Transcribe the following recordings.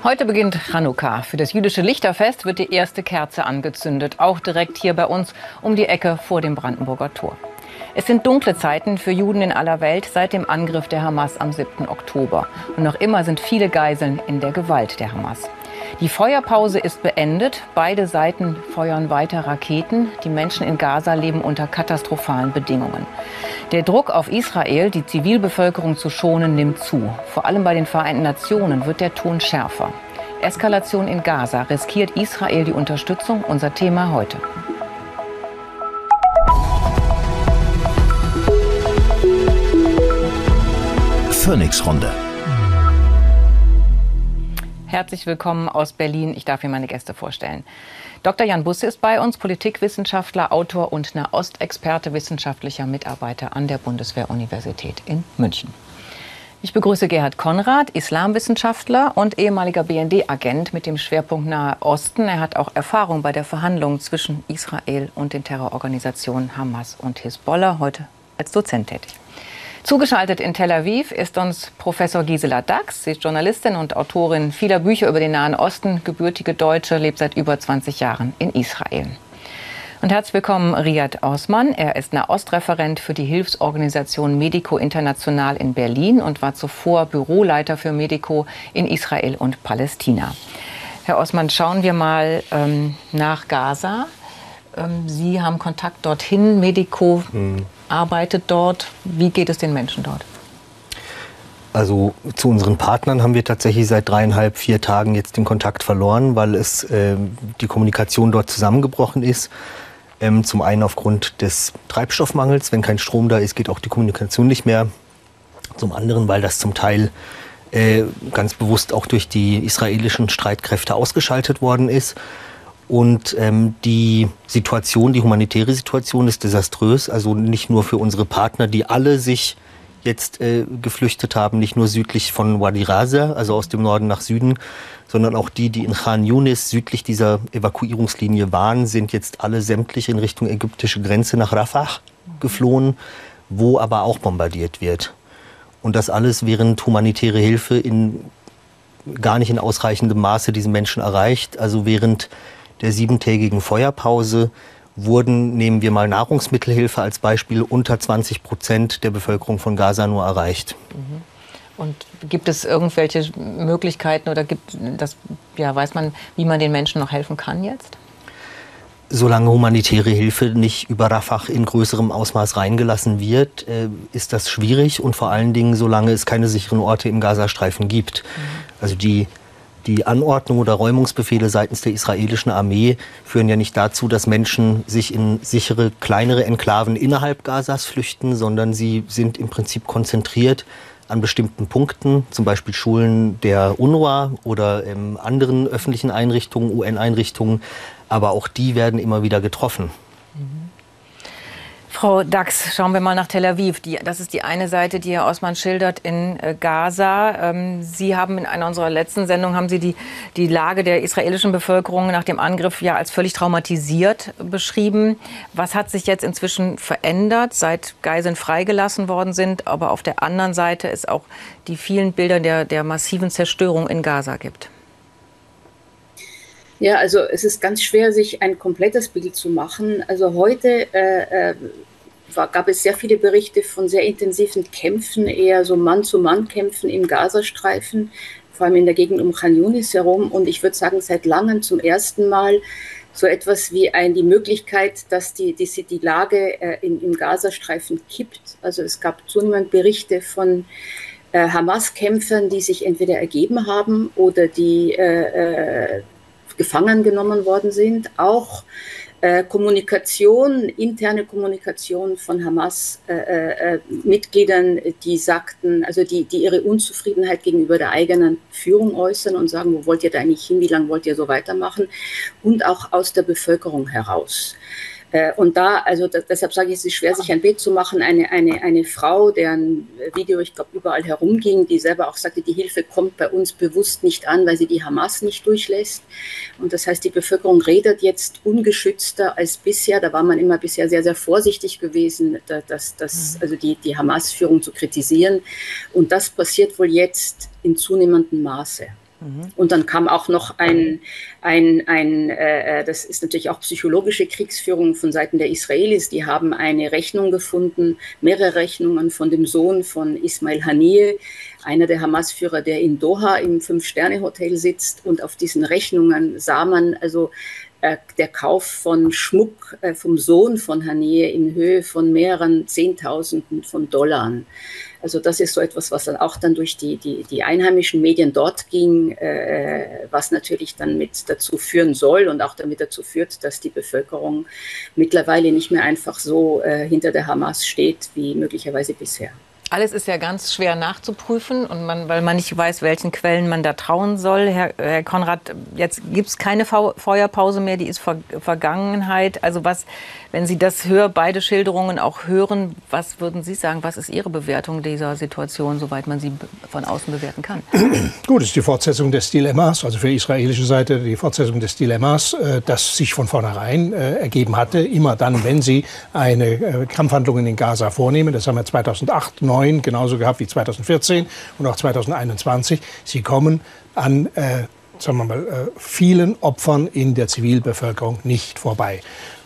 Heute beginnt Chanukka. Für das jüdische Lichterfest wird die erste Kerze angezündet, auch direkt hier bei uns um die Ecke vor dem Brandenburger Tor. Es sind dunkle Zeiten für Juden in aller Welt seit dem Angriff der Hamas am 7. Oktober. Und noch immer sind viele Geiseln in der Gewalt der Hamas. Die Feuerpause ist beendet. Beide Seiten feuern weiter Raketen. Die Menschen in Gaza leben unter katastrophalen Bedingungen. Der Druck auf Israel, die Zivilbevölkerung zu schonen, nimmt zu. Vor allem bei den Vereinten Nationen wird der Ton schärfer. Eskalation in Gaza. Riskiert Israel die Unterstützung? Unser Thema heute. Phoenix-Runde. Herzlich willkommen aus Berlin. Ich darf Ihnen meine Gäste vorstellen. Dr. Jan Busse ist bei uns, Politikwissenschaftler, Autor und Nahostexperte, wissenschaftlicher Mitarbeiter an der Bundeswehr-Universität in München. Ich begrüße Gerhard Konrad, Islamwissenschaftler und ehemaliger BND-Agent mit dem Schwerpunkt Nahe Osten. Er hat auch Erfahrung bei der Verhandlung zwischen Israel und den Terrororganisationen Hamas und Hisbollah, heute als Dozent tätig. Zugeschaltet in Tel Aviv ist uns Professor Gisela Dax. Sie ist Journalistin und Autorin vieler Bücher über den Nahen Osten, gebürtige Deutsche, lebt seit über 20 Jahren in Israel. Und herzlich willkommen Riyad Osman. Er ist Nahostreferent für die Hilfsorganisation Medico International in Berlin und war zuvor Büroleiter für Medico in Israel und Palästina. Herr Osman, schauen wir mal nach Gaza. Sie haben Kontakt dorthin, Medico arbeitet dort. Wie geht es den Menschen dort? Also zu unseren Partnern haben wir tatsächlich seit 3,5, 4 Tagen jetzt den Kontakt verloren, weil die Kommunikation dort zusammengebrochen ist. Zum einen aufgrund des Treibstoffmangels, wenn kein Strom da ist, geht auch die Kommunikation nicht mehr. Zum anderen, weil das zum Teil ganz bewusst auch durch die israelischen Streitkräfte ausgeschaltet worden ist. Und die humanitäre Situation ist desaströs, also nicht nur für unsere Partner, die alle sich jetzt geflüchtet haben, nicht nur südlich von Wadi Rasa, also aus dem Norden nach Süden, sondern auch die in Khan Yunis südlich dieser Evakuierungslinie waren, sind jetzt alle sämtlich in Richtung ägyptische Grenze nach Rafah geflohen, wo aber auch bombardiert wird. Und das alles, während humanitäre Hilfe gar nicht in ausreichendem Maße diesen Menschen erreicht, also während der 7-tägigen Feuerpause nehmen wir mal Nahrungsmittelhilfe als Beispiel, unter 20% der Bevölkerung von Gaza nur erreicht. Und gibt es irgendwelche Möglichkeiten oder weiß man, wie man den Menschen noch helfen kann jetzt? Solange humanitäre Hilfe nicht über Rafah in größerem Ausmaß reingelassen wird, ist das schwierig und vor allen Dingen, solange es keine sicheren Orte im Gazastreifen gibt. Also die Anordnung oder Räumungsbefehle seitens der israelischen Armee führen ja nicht dazu, dass Menschen sich in sichere, kleinere Enklaven innerhalb Gazas flüchten, sondern sie sind im Prinzip konzentriert an bestimmten Punkten, zum Beispiel Schulen der UNRWA oder anderen öffentlichen Einrichtungen, UN-Einrichtungen, aber auch die werden immer wieder getroffen. Frau Dax, schauen wir mal nach Tel Aviv. Das ist die eine Seite, die Herr Osman schildert in Gaza. Sie haben in einer unserer letzten Sendungen haben Sie die Lage der israelischen Bevölkerung nach dem Angriff ja als völlig traumatisiert beschrieben. Was hat sich jetzt inzwischen verändert, seit Geiseln freigelassen worden sind, aber auf der anderen Seite es auch die vielen Bilder der massiven Zerstörung in Gaza gibt? Ja, also es ist ganz schwer, sich ein komplettes Bild zu machen. Also heute gab es sehr viele Berichte von sehr intensiven Kämpfen, eher so Mann-zu-Mann-Kämpfen im Gazastreifen, vor allem in der Gegend um Khan Yunis herum. Und ich würde sagen, seit langem zum ersten Mal so etwas wie die Möglichkeit, dass die Lage im Gazastreifen kippt. Also es gab zunehmend Berichte von Hamas-Kämpfern, die sich entweder ergeben haben oder die gefangen genommen worden sind. Auch interne Kommunikation von Hamas-Mitgliedern, die sagten, also die ihre Unzufriedenheit gegenüber der eigenen Führung äußern und sagen, wo wollt ihr da eigentlich hin, wie lange wollt ihr so weitermachen? Und auch aus der Bevölkerung heraus. Und deshalb sage ich, es ist schwer, sich ein Bild zu machen. Eine Frau, deren Video, ich glaube, überall herumging, die selber auch sagte, die Hilfe kommt bei uns bewusst nicht an, weil sie die Hamas nicht durchlässt. Und das heißt, die Bevölkerung redet jetzt ungeschützter als bisher. Da war man immer bisher sehr, sehr vorsichtig gewesen, also die Hamas-Führung zu kritisieren. Und das passiert wohl jetzt in zunehmendem Maße. Und dann kam auch noch das ist natürlich auch psychologische Kriegsführung von Seiten der Israelis. Die haben eine Rechnung gefunden, mehrere Rechnungen von dem Sohn von Ismail Haniyeh, einer der Hamas-Führer, der in Doha im 5-Sterne-Hotel sitzt. Und auf diesen Rechnungen sah man also der Kauf von Schmuck vom Sohn von Haniyeh in Höhe von mehreren Zehntausenden von Dollar. Also das ist so etwas, was dann auch durch die einheimischen Medien dort ging, was natürlich dann mit dazu führen soll und auch damit dazu führt, dass die Bevölkerung mittlerweile nicht mehr einfach so hinter der Hamas steht, wie möglicherweise bisher. Alles ist ja ganz schwer nachzuprüfen, und weil man nicht weiß, welchen Quellen man da trauen soll. Herr Konrad, jetzt gibt es keine Feuerpause mehr, die ist Vergangenheit. Also wenn Sie beide Schilderungen auch hören, was würden Sie sagen, was ist Ihre Bewertung dieser Situation, soweit man sie von außen bewerten kann? Gut, es ist die Fortsetzung des Dilemmas, also für die israelische Seite die Fortsetzung des Dilemmas, das sich von vornherein ergeben hatte, immer dann, wenn sie eine Kampfhandlung in Gaza vornehmen. Das haben wir 2008, 2009 genauso gehabt wie 2014 und auch 2021. Sie kommen an sagen wir mal, vielen Opfern in der Zivilbevölkerung nicht vorbei.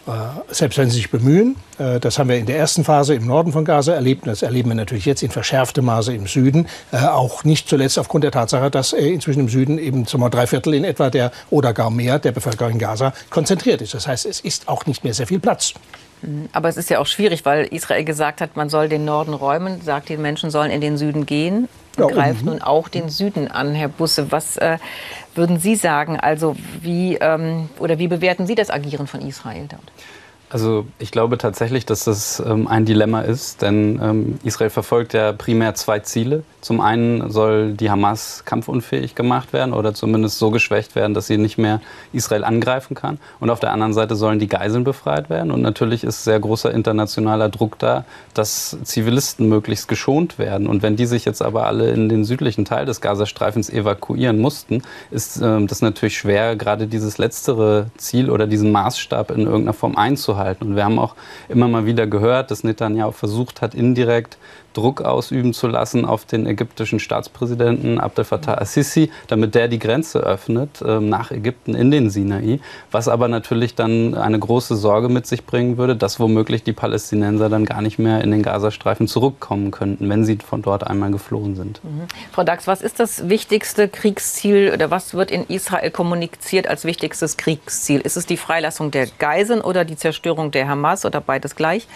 Selbst wenn sie sich bemühen, das haben wir in der ersten Phase im Norden von Gaza erlebt, das erleben wir natürlich jetzt in verschärftem Maße im Süden, auch nicht zuletzt aufgrund der Tatsache, dass inzwischen im Süden eben zum 3/4 in etwa oder gar mehr der Bevölkerung in Gaza konzentriert ist. Das heißt, es ist auch nicht mehr sehr viel Platz. Aber es ist ja auch schwierig, weil Israel gesagt hat, man soll den Norden räumen, sagt, die Menschen sollen in den Süden gehen und greift nun auch den Süden an. Herr Busse, was würden Sie sagen? Also wie bewerten Sie das Agieren von Israel dort? Also ich glaube tatsächlich, dass das ein Dilemma ist, denn Israel verfolgt ja primär zwei Ziele. Zum einen soll die Hamas kampfunfähig gemacht werden oder zumindest so geschwächt werden, dass sie nicht mehr Israel angreifen kann. Und auf der anderen Seite sollen die Geiseln befreit werden. Und natürlich ist sehr großer internationaler Druck da, dass Zivilisten möglichst geschont werden. Und wenn die sich jetzt aber alle in den südlichen Teil des Gazastreifens evakuieren mussten, ist das natürlich schwer, gerade dieses letztere Ziel oder diesen Maßstab in irgendeiner Form einzuhalten. Und wir haben auch immer mal wieder gehört, dass Netanyahu versucht hat, indirekt Druck ausüben zu lassen auf den ägyptischen Staatspräsidenten Abdel Fattah al-Sisi, damit der die Grenze öffnet nach Ägypten in den Sinai, was aber natürlich dann eine große Sorge mit sich bringen würde, dass womöglich die Palästinenser dann gar nicht mehr in den Gazastreifen zurückkommen könnten, wenn sie von dort einmal geflohen sind. Frau Dax, was ist das wichtigste Kriegsziel oder was wird in Israel kommuniziert als wichtigstes Kriegsziel? Ist es die Freilassung der Geiseln oder die Zerstörung der Hamas oder beides gleich?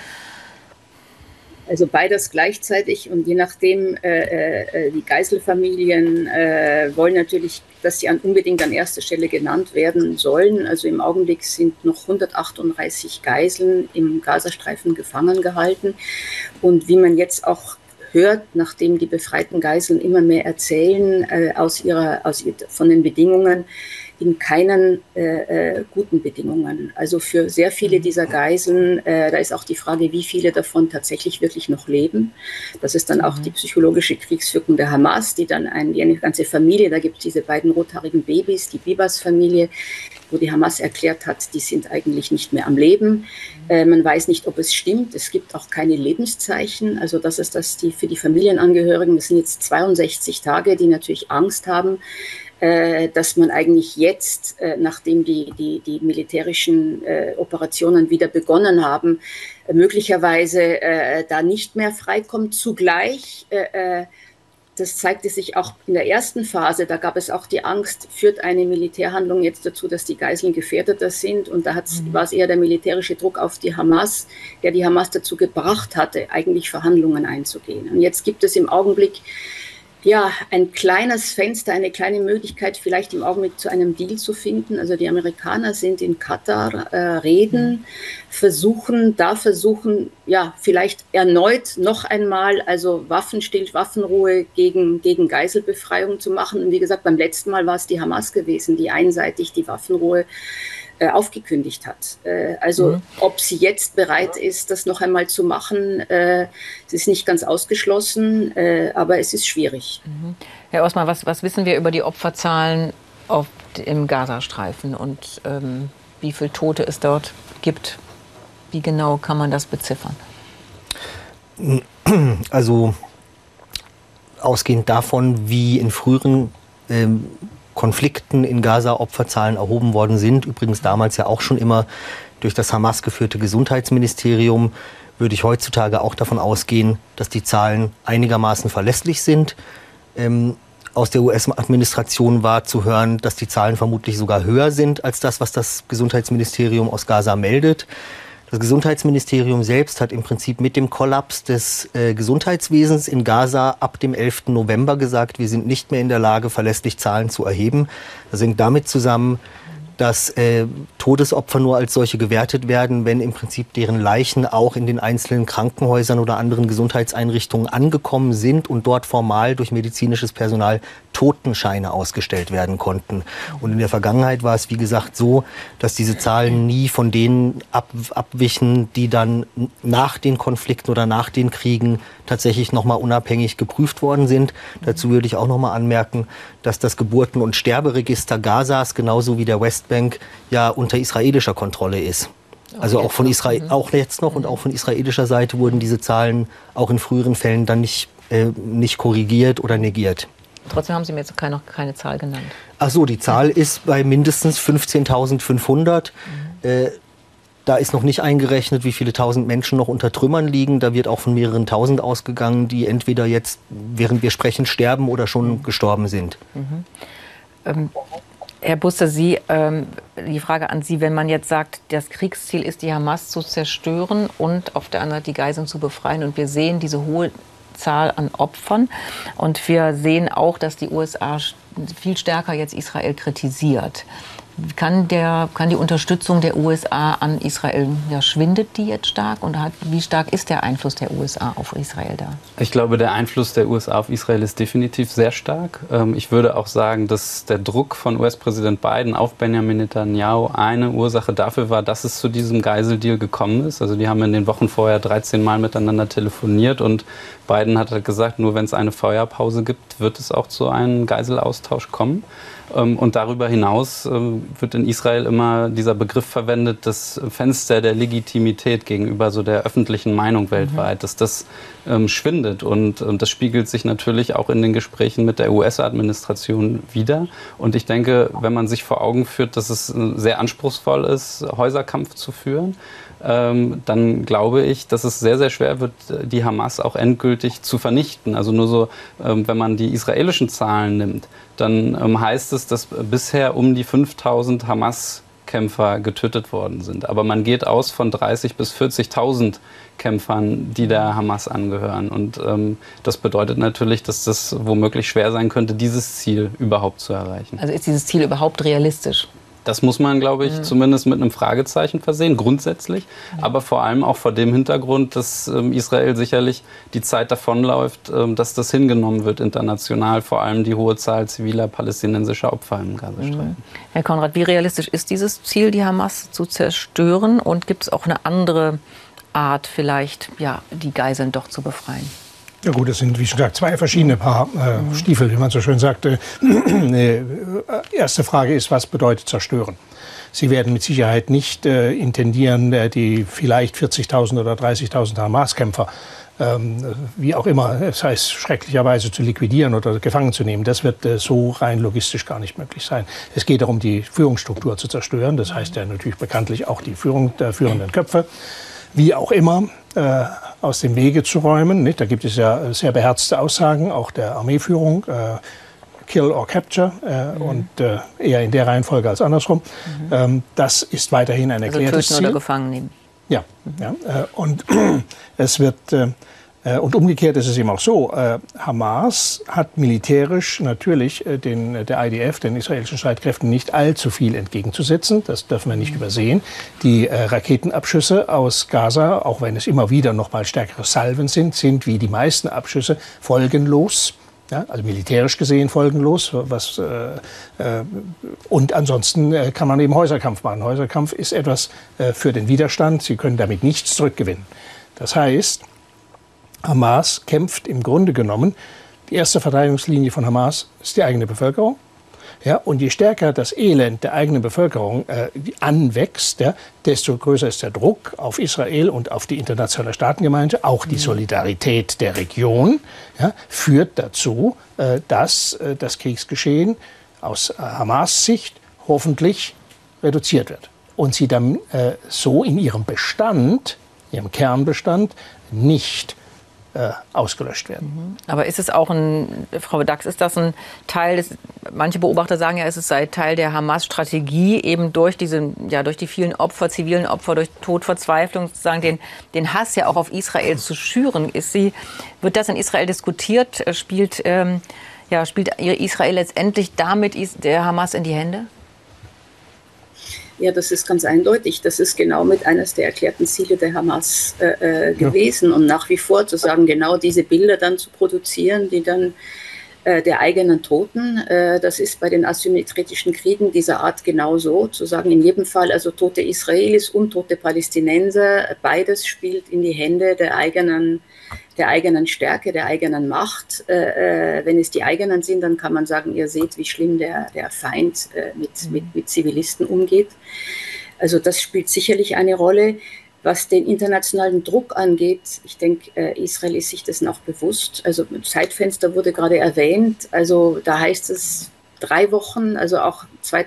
Also beides gleichzeitig, und je nachdem, die Geiselfamilien wollen natürlich, dass sie unbedingt an erster Stelle genannt werden sollen. Also im Augenblick sind noch 138 Geiseln im Gazastreifen gefangen gehalten. Und wie man jetzt auch hört, nachdem die befreiten Geiseln immer mehr erzählen von den Bedingungen, in keinen guten Bedingungen. Also für sehr viele dieser Geiseln, da ist auch die Frage, wie viele davon tatsächlich wirklich noch leben. Das ist dann auch die psychologische Kriegsführung der Hamas, die dann eine ganze Familie, da gibt es diese beiden rothaarigen Babys, die Bibas-Familie, wo die Hamas erklärt hat, die sind eigentlich nicht mehr am Leben. Man weiß nicht, ob es stimmt. Es gibt auch keine Lebenszeichen. Also das ist für die Familienangehörigen, das sind jetzt 62 Tage, die natürlich Angst haben, dass man eigentlich jetzt, nachdem die militärischen Operationen wieder begonnen haben, möglicherweise da nicht mehr freikommt. Zugleich, das zeigte sich auch in der ersten Phase, da gab es auch die Angst, führt eine Militärhandlung jetzt dazu, dass die Geiseln gefährdeter sind. Und da war es eher der militärische Druck auf die Hamas, der die Hamas dazu gebracht hatte, eigentlich Verhandlungen einzugehen. Und jetzt gibt es im Augenblick ein kleines Fenster, eine kleine Möglichkeit, vielleicht im Augenblick zu einem Deal zu finden. Also die Amerikaner sind in Katar, reden, versuchen, vielleicht erneut noch einmal, also Waffenruhe gegen Geiselbefreiung zu machen. Und wie gesagt, beim letzten Mal war es die Hamas gewesen, die einseitig die Waffenruhe aufgekündigt hat. Ob sie jetzt bereit ist, das noch einmal zu machen, es ist nicht ganz ausgeschlossen, aber es ist schwierig. Herr Osman, was wissen wir über die Opferzahlen im Gazastreifen und wie viele Tote es dort gibt? Wie genau kann man das beziffern? Also ausgehend davon, wie in früheren Konflikten in Gaza Opferzahlen erhoben worden sind, übrigens damals ja auch schon immer durch das Hamas geführte Gesundheitsministerium, würde ich heutzutage auch davon ausgehen, dass die Zahlen einigermaßen verlässlich sind. Aus der US-Administration war zu hören, dass die Zahlen vermutlich sogar höher sind als das, was das Gesundheitsministerium aus Gaza meldet. Das Gesundheitsministerium selbst hat im Prinzip mit dem Kollaps des Gesundheitswesens in Gaza ab dem 11. November gesagt, wir sind nicht mehr in der Lage, verlässlich Zahlen zu erheben. Das hängt damit zusammen, dass Todesopfer nur als solche gewertet werden, wenn im Prinzip deren Leichen auch in den einzelnen Krankenhäusern oder anderen Gesundheitseinrichtungen angekommen sind und dort formal durch medizinisches Personal Totenscheine ausgestellt werden konnten. Und in der Vergangenheit war es, wie gesagt, so, dass diese Zahlen nie von denen abwichen, die dann nach den Konflikten oder nach den Kriegen tatsächlich nochmal unabhängig geprüft worden sind. Dazu würde ich auch nochmal anmerken, dass das Geburten- und Sterberegister Gazas genauso wie der Westbank ja unter israelischer Kontrolle ist. Also auch von Israel, auch jetzt noch und auch von israelischer Seite wurden diese Zahlen auch in früheren Fällen dann nicht korrigiert oder negiert. Trotzdem haben Sie mir jetzt noch keine Zahl genannt. Ach so, die Zahl ist bei mindestens 15.500. Da ist noch nicht eingerechnet, wie viele tausend Menschen noch unter Trümmern liegen. Da wird auch von mehreren tausend ausgegangen, die entweder jetzt, während wir sprechen, sterben oder schon gestorben sind. Herr Busse, die Frage an Sie, wenn man jetzt sagt, das Kriegsziel ist, die Hamas zu zerstören und auf der anderen Seite die Geiseln zu befreien, und wir sehen diese hohe Zahl an Opfern, und wir sehen auch, dass die USA viel stärker jetzt Israel kritisiert. Kann die Unterstützung der USA an Israel, schwindet die jetzt stark? Und wie stark ist der Einfluss der USA auf Israel da? Ich glaube, der Einfluss der USA auf Israel ist definitiv sehr stark. Ich würde auch sagen, dass der Druck von US-Präsident Biden auf Benjamin Netanyahu eine Ursache dafür war, dass es zu diesem Geiseldeal gekommen ist. Also die haben in den Wochen vorher 13 Mal miteinander telefoniert, und Biden hat halt gesagt, nur wenn es eine Feuerpause gibt, wird es auch zu einem Geiselaustausch kommen. Und darüber hinaus wird in Israel immer dieser Begriff verwendet, das Fenster der Legitimität gegenüber so der öffentlichen Meinung weltweit, dass das schwindet. Und das spiegelt sich natürlich auch in den Gesprächen mit der US-Administration wider. Und ich denke, wenn man sich vor Augen führt, dass es sehr anspruchsvoll ist, Häuserkampf zu führen, dann glaube ich, dass es sehr, sehr schwer wird, die Hamas auch endgültig zu vernichten. Also nur so, wenn man die israelischen Zahlen nimmt, dann heißt es, dass bisher um die 5.000 Hamas-Kämpfer getötet worden sind. Aber man geht aus von 30.000 bis 40.000 Kämpfern, die der Hamas angehören. Und das bedeutet natürlich, dass das womöglich schwer sein könnte, dieses Ziel überhaupt zu erreichen. Also ist dieses Ziel überhaupt realistisch? Das muss man, glaube ich, zumindest mit einem Fragezeichen versehen, grundsätzlich. Aber vor allem auch vor dem Hintergrund, dass Israel sicherlich die Zeit davonläuft, dass das hingenommen wird international, vor allem die hohe Zahl ziviler palästinensischer Opfer im Gazastreifen. Herr Konrad, wie realistisch ist dieses Ziel, die Hamas zu zerstören? Und gibt es auch eine andere Art, vielleicht die Geiseln doch zu befreien? Ja gut, es sind, wie schon gesagt, zwei verschiedene Paar Stiefel, wie man so schön sagte. Erste Frage ist, was bedeutet zerstören? Sie werden mit Sicherheit nicht intendieren, die vielleicht 40.000 oder 30.000 Hamas-Kämpfer, wie auch immer, das heißt schrecklicherweise zu liquidieren oder gefangen zu nehmen. Das wird so rein logistisch gar nicht möglich sein. Es geht darum, die Führungsstruktur zu zerstören. Das heißt ja natürlich bekanntlich auch die Führung der führenden Köpfe. Wie auch immer, aus dem Wege zu räumen. Nicht? Da gibt es ja sehr beherzte Aussagen, auch der Armeeführung, Kill or Capture, und eher in der Reihenfolge als andersrum. Das ist weiterhin ein erklärtes Ziel. Töten oder gefangen nehmen. Ja, und es wird... Und umgekehrt ist es eben auch so, Hamas hat militärisch natürlich der IDF, den israelischen Streitkräften, nicht allzu viel entgegenzusetzen. Das dürfen wir nicht übersehen. Die Raketenabschüsse aus Gaza, auch wenn es immer wieder noch mal stärkere Salven sind wie die meisten Abschüsse folgenlos. Ja, also militärisch gesehen folgenlos. Und ansonsten kann man eben Häuserkampf machen. Häuserkampf ist etwas für den Widerstand. Sie können damit nichts zurückgewinnen. Das heißt, Hamas kämpft im Grunde genommen, die erste Verteidigungslinie von Hamas ist die eigene Bevölkerung. Ja, und je stärker das Elend der eigenen Bevölkerung anwächst, desto größer ist der Druck auf Israel und auf die internationale Staatengemeinde. Auch die Solidarität der Region führt dazu, dass das Kriegsgeschehen aus Hamas-Sicht hoffentlich reduziert wird und sie dann so in ihrem Bestand, ihrem Kernbestand, nicht ausgelöscht werden. Aber ist es auch Frau Dax, ist das ein Teil manche Beobachter sagen ja, es sei Teil der Hamas-Strategie, eben durch die vielen Opfer, zivilen Opfer, durch Tod, Verzweiflung, sozusagen den Hass ja auch auf Israel zu schüren. Wird das in Israel diskutiert? Spielt Israel letztendlich damit der Hamas in die Hände? Ja, das ist ganz eindeutig. Das ist genau mit eines der erklärten Ziele der Hamas gewesen. Und nach wie vor zu sagen, genau diese Bilder dann zu produzieren, die dann der eigenen Toten, das ist bei den asymmetrischen Kriegen dieser Art genauso. Zu sagen, in jedem Fall, also tote Israelis und tote Palästinenser, beides spielt in die Hände der eigenen Stärke, der eigenen Macht. Wenn es die eigenen sind, dann kann man sagen, ihr seht, wie schlimm der Feind mit Zivilisten umgeht. Also das spielt sicherlich eine Rolle. Was den internationalen Druck angeht, ich denke, Israel ist sich dessen auch bewusst. Also Zeitfenster wurde gerade erwähnt. Also da heißt es 3 Wochen, also auch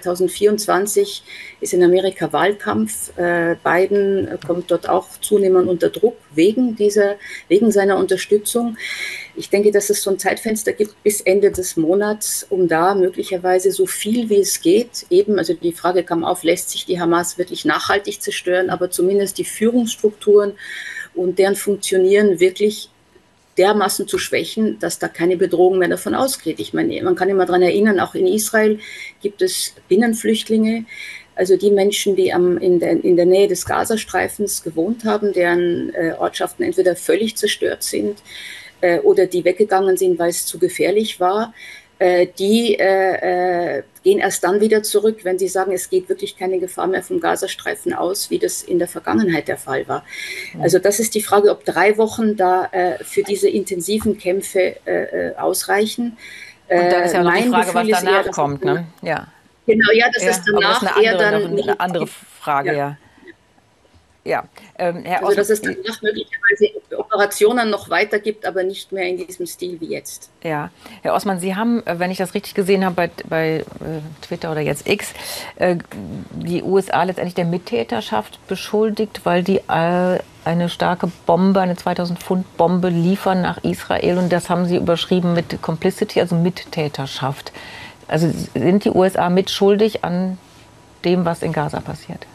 2024 ist in Amerika Wahlkampf. Biden kommt dort auch zunehmend unter Druck wegen seiner Unterstützung. Ich denke, dass es so ein Zeitfenster gibt bis Ende des Monats, um da möglicherweise so viel wie es geht, also die Frage kam auf, lässt sich die Hamas wirklich nachhaltig zerstören, aber zumindest die Führungsstrukturen und deren Funktionieren wirklich dermaßen zu schwächen, dass da keine Bedrohung mehr davon ausgeht. Ich meine, man kann immer daran erinnern, auch in Israel gibt es Binnenflüchtlinge, also die Menschen, die in der Nähe des Gazastreifens gewohnt haben, deren Ortschaften entweder völlig zerstört sind oder die weggegangen sind, weil es zu gefährlich war, die gehen erst dann wieder zurück, wenn sie sagen, es geht wirklich keine Gefahr mehr vom Gazastreifen aus, wie das in der Vergangenheit der Fall war. Also das ist die Frage, ob 3 Wochen da für diese intensiven Kämpfe ausreichen. Und dann ist ja noch die Frage, was danach kommt, ne? Ja. Genau, ja, das ist danach eine andere Frage, ja. Ja, Herr also dass es danach möglicherweise Operationen noch weiter gibt, aber nicht mehr in diesem Stil wie jetzt. Ja, Herr Osman, Sie haben, wenn ich das richtig gesehen habe, bei Twitter oder jetzt X, die USA letztendlich der Mittäterschaft beschuldigt, weil die eine starke Bombe, eine 2000-Pfund-Bombe liefern nach Israel, und das haben Sie überschrieben mit Complicity, also Mittäterschaft. Also sind die USA mitschuldig an dem, was in Gaza passiert?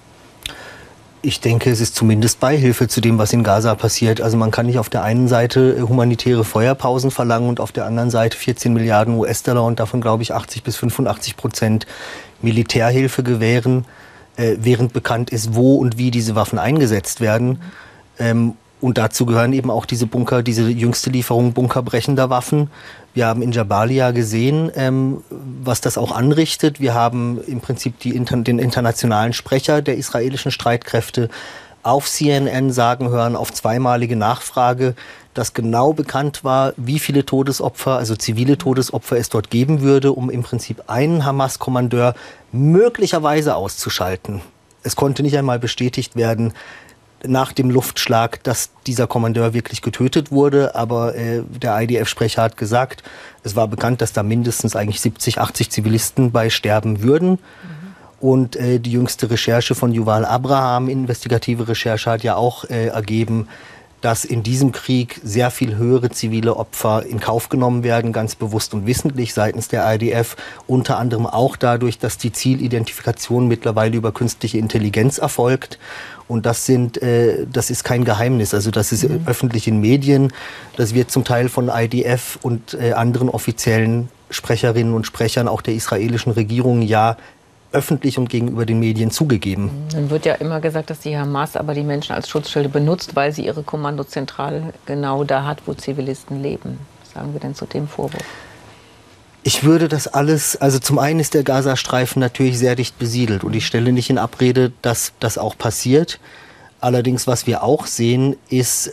Ich denke, es ist zumindest Beihilfe zu dem, was in Gaza passiert. Also man kann nicht auf der einen Seite humanitäre Feuerpausen verlangen und auf der anderen Seite 14 Milliarden US-Dollar und davon, glaube ich, 80-85% Militärhilfe gewähren, während bekannt ist, wo und wie diese Waffen eingesetzt werden. Und dazu gehören eben auch diese jüngste Lieferung bunkerbrechender Waffen. Wir haben in Jabalia gesehen, was das auch anrichtet. Wir haben im Prinzip den internationalen Sprecher der israelischen Streitkräfte auf CNN sagen hören, auf zweimalige Nachfrage, dass genau bekannt war, wie viele Todesopfer, also zivile Todesopfer es dort geben würde, um im Prinzip einen Hamas-Kommandeur möglicherweise auszuschalten. Es konnte nicht einmal bestätigt werden, nach dem Luftschlag, dass dieser Kommandeur wirklich getötet wurde. Aber der IDF-Sprecher hat gesagt, es war bekannt, dass da mindestens eigentlich 70, 80 Zivilisten bei sterben würden. Und die jüngste Recherche von Yuval Abraham, investigative Recherche, hat ja auch ergeben, dass in diesem Krieg sehr viel höhere zivile Opfer in Kauf genommen werden, ganz bewusst und wissentlich seitens der IDF. Unter anderem auch dadurch, dass die Zielidentifikation mittlerweile über künstliche Intelligenz erfolgt. Und das ist kein Geheimnis, also das ist öffentlich in Medien. Das wird zum Teil von IDF und anderen offiziellen Sprecherinnen und Sprechern auch der israelischen Regierung ja öffentlich und gegenüber den Medien zugegeben. Dann wird ja immer gesagt, dass die Hamas aber die Menschen als Schutzschilde benutzt, weil sie ihre Kommandozentrale genau da hat, wo Zivilisten leben. Was sagen wir denn zu dem Vorwurf? Ich würde das alles, also zum einen ist der Gazastreifen natürlich sehr dicht besiedelt und ich stelle nicht in Abrede, dass das auch passiert. Allerdings, was wir auch sehen, ist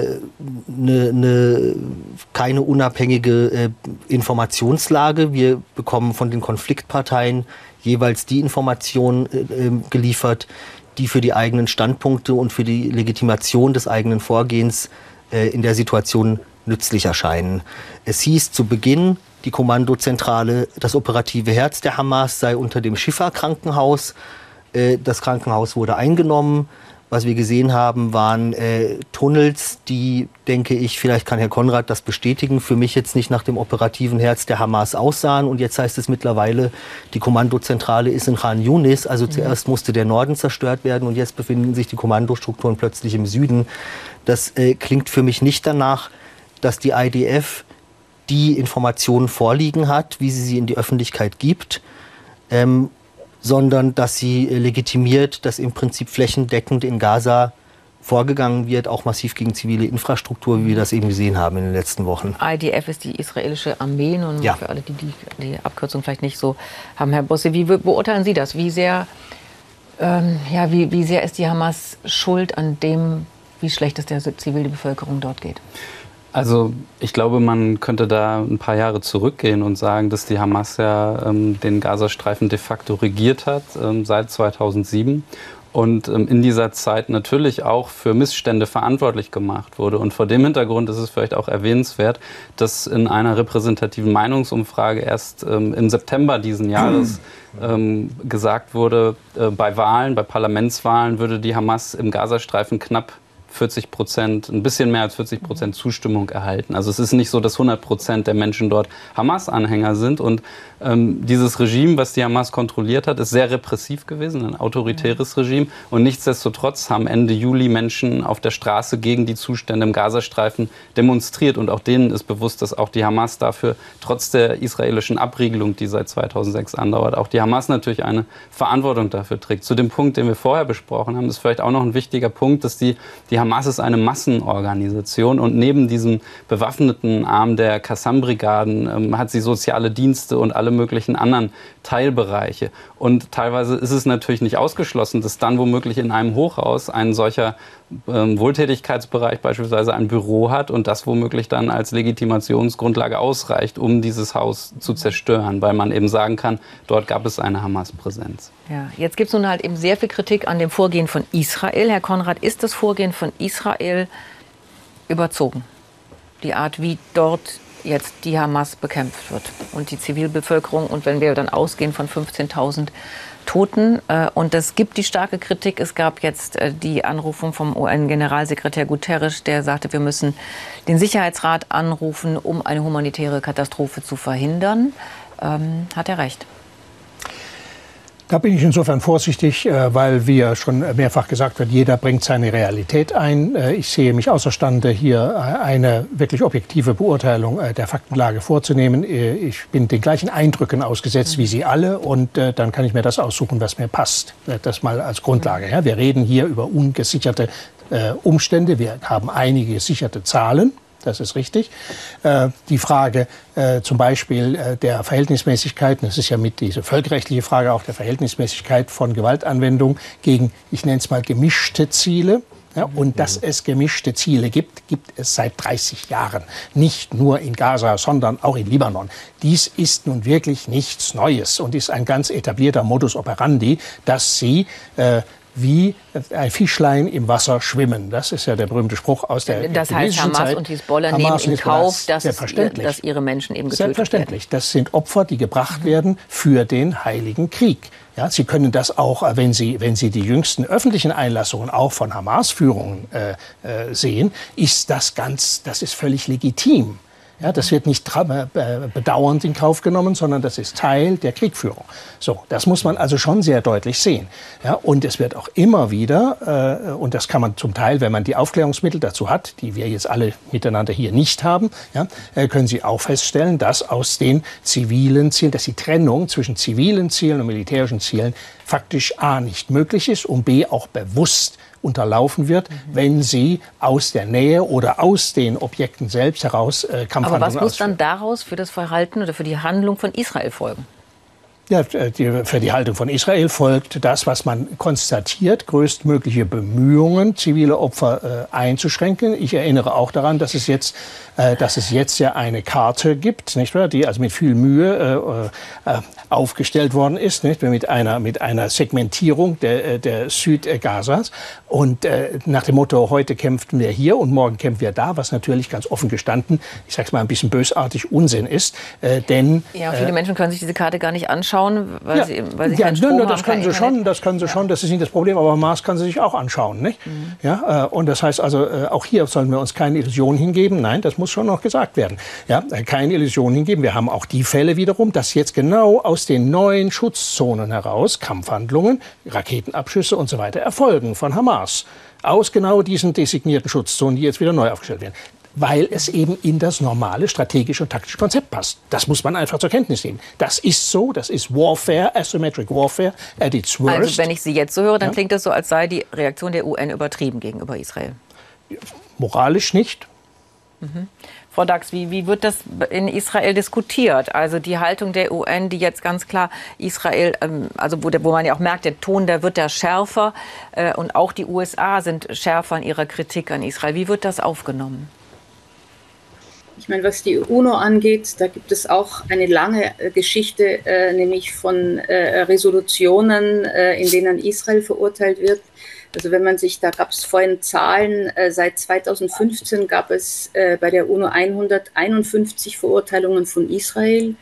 keine unabhängige Informationslage. Wir bekommen von den Konfliktparteien jeweils die Informationen geliefert, die für die eigenen Standpunkte und für die Legitimation des eigenen Vorgehens in der Situation nützlich erscheinen. Es hieß zu Beginn die Kommandozentrale, das operative Herz der Hamas sei unter dem Shifa-Krankenhaus. Das Krankenhaus wurde eingenommen. Was wir gesehen haben, waren Tunnels, die, denke ich, vielleicht kann Herr Konrad das bestätigen, für mich jetzt nicht nach dem operativen Herz der Hamas aussahen. Und jetzt heißt es mittlerweile, die Kommandozentrale ist in Khan Yunis. Also zuerst musste der Norden zerstört werden und jetzt befinden sich die Kommandostrukturen plötzlich im Süden. Das klingt für mich nicht danach, dass die IDF die Informationen vorliegen hat, wie sie in die Öffentlichkeit gibt, sondern dass sie legitimiert, dass im Prinzip flächendeckend in Gaza vorgegangen wird, auch massiv gegen zivile Infrastruktur, wie wir das eben gesehen haben in den letzten Wochen. IDF ist die israelische Armee, und für alle, die Abkürzung vielleicht nicht so haben. Herr Busse, wie beurteilen Sie das? Wie sehr ist die Hamas schuld an dem, wie schlecht es der Zivilbevölkerung dort geht? Also ich glaube, man könnte da ein paar Jahre zurückgehen und sagen, dass die Hamas ja den Gazastreifen de facto regiert hat seit 2007 und in dieser Zeit natürlich auch für Missstände verantwortlich gemacht wurde. Und vor dem Hintergrund ist es vielleicht auch erwähnenswert, dass in einer repräsentativen Meinungsumfrage erst im September diesen Jahres gesagt wurde, bei Parlamentswahlen würde die Hamas im Gazastreifen knapp 40%, ein bisschen mehr als 40% Zustimmung erhalten. Also es ist nicht so, dass 100% der Menschen dort Hamas-Anhänger sind. Und dieses Regime, was die Hamas kontrolliert hat, ist sehr repressiv gewesen, ein autoritäres Regime. Und nichtsdestotrotz haben Ende Juli Menschen auf der Straße gegen die Zustände im Gazastreifen demonstriert. Und auch denen ist bewusst, dass auch die Hamas dafür, trotz der israelischen Abriegelung, die seit 2006 andauert, auch die Hamas natürlich eine Verantwortung dafür trägt. Zu dem Punkt, den wir vorher besprochen haben, ist vielleicht auch noch ein wichtiger Punkt, dass die Hamas ist eine Massenorganisation und neben diesem bewaffneten Arm der Qassam-Brigaden hat sie soziale Dienste und alle möglichen anderen Teilbereiche. Und teilweise ist es natürlich nicht ausgeschlossen, dass dann womöglich in einem Hochhaus ein solcher Wohltätigkeitsbereich beispielsweise ein Büro hat und das womöglich dann als Legitimationsgrundlage ausreicht, um dieses Haus zu zerstören, weil man eben sagen kann, dort gab es eine Hamas-Präsenz. Ja, jetzt gibt es nun halt eben sehr viel Kritik an dem Vorgehen von Israel. Herr Konrad, ist das Vorgehen von Israel überzogen? Die Art, wie dort jetzt die Hamas bekämpft wird und die Zivilbevölkerung, und wenn wir dann ausgehen von 15.000 Toten, und es gibt die starke Kritik. Es gab jetzt die Anrufung vom UN-Generalsekretär Guterres, der sagte, wir müssen den Sicherheitsrat anrufen, um eine humanitäre Katastrophe zu verhindern. Hat er recht? Da bin ich insofern vorsichtig, weil wir schon mehrfach gesagt wird, jeder bringt seine Realität ein. Ich sehe mich außerstande, hier eine wirklich objektive Beurteilung der Faktenlage vorzunehmen. Ich bin den gleichen Eindrücken ausgesetzt wie Sie alle, und dann kann ich mir das aussuchen, was mir passt. Das mal als Grundlage. Ja. Wir reden hier über ungesicherte Umstände. Wir haben einige gesicherte Zahlen. Das ist richtig. Die Frage zum Beispiel der Verhältnismäßigkeit, das ist ja mit dieser völkerrechtliche Frage auch der Verhältnismäßigkeit von Gewaltanwendung gegen, ich nenne es mal, gemischte Ziele. Ja, und dass es gemischte Ziele gibt, gibt es seit 30 Jahren. Nicht nur in Gaza, sondern auch in Libanon. Dies ist nun wirklich nichts Neues und ist ein ganz etablierter Modus operandi, dass sie wie ein Fischlein im Wasser schwimmen. Das ist ja der berühmte Spruch aus der Das heißt, Hamas und Hezbollah nehmen in Kauf, dass ihre Menschen eben getötet werden. Selbstverständlich. Das sind Opfer, die gebracht werden für den Heiligen Krieg. Ja, Sie können das auch, wenn Sie die jüngsten öffentlichen Einlassungen auch von Hamas-Führungen sehen, ist das ist völlig legitim. Ja, das wird nicht bedauernd in Kauf genommen, sondern das ist Teil der Kriegführung. So, das muss man also schon sehr deutlich sehen. Ja, und es wird auch immer wieder, und das kann man zum Teil, wenn man die Aufklärungsmittel dazu hat, die wir jetzt alle miteinander hier nicht haben, ja, können Sie auch feststellen, dass aus den zivilen Zielen, dass die Trennung zwischen zivilen Zielen und militärischen Zielen faktisch A nicht möglich ist und B auch bewusst unterlaufen wird, wenn sie aus der Nähe oder aus den Objekten selbst heraus Kampfhandlungen ausführen. Aber was muss dann daraus für das Verhalten oder für die Handlung von Israel folgen? Ja, für die Haltung von Israel folgt das, was man konstatiert, größtmögliche Bemühungen, zivile Opfer einzuschränken. Ich erinnere auch daran, dass es jetzt ja eine Karte gibt, nicht wahr, die also mit viel Mühe aufgestellt worden ist, nicht, mit einer Segmentierung der Südgazas. Und nach dem Motto, heute kämpfen wir hier und morgen kämpfen wir da, was natürlich ganz offen gestanden, ich sage es mal ein bisschen bösartig, Unsinn ist. Denn ja, viele Menschen können sich diese Karte gar nicht anschauen, weil sie keinen Strom haben. Das können sie schon, das ist nicht das Problem, aber Hamas kann sie sich auch anschauen, nicht? Ja, und das heißt also, auch hier sollen wir uns keine Illusionen hingeben. Nein, das muss schon noch gesagt werden. Ja, keine Illusionen hingeben. Wir haben auch die Fälle wiederum, dass jetzt genau aus den neuen Schutzzonen heraus Kampfhandlungen, Raketenabschüsse und so weiter erfolgen von Hamas. Aus genau diesen designierten Schutzzonen, die jetzt wieder neu aufgestellt werden. Weil es eben in das normale strategische und taktische Konzept passt. Das muss man einfach zur Kenntnis nehmen. Das ist so, das ist Warfare, Asymmetric Warfare at its worst. Also wenn ich Sie jetzt so höre, dann klingt das so, als sei die Reaktion der UN übertrieben gegenüber Israel. Moralisch nicht. Frau Dax, wie wird das in Israel diskutiert? Also die Haltung der UN, die jetzt ganz klar Israel, also wo man ja auch merkt, der Ton, der wird ja schärfer und auch die USA sind schärfer in ihrer Kritik an Israel. Wie wird das aufgenommen? Ich meine, was die UNO angeht, da gibt es auch eine lange Geschichte, nämlich von Resolutionen, in denen Israel verurteilt wird. Also wenn man sich, da gab es vorhin Zahlen, seit 2015 gab es bei der UNO 151 Verurteilungen von Israel.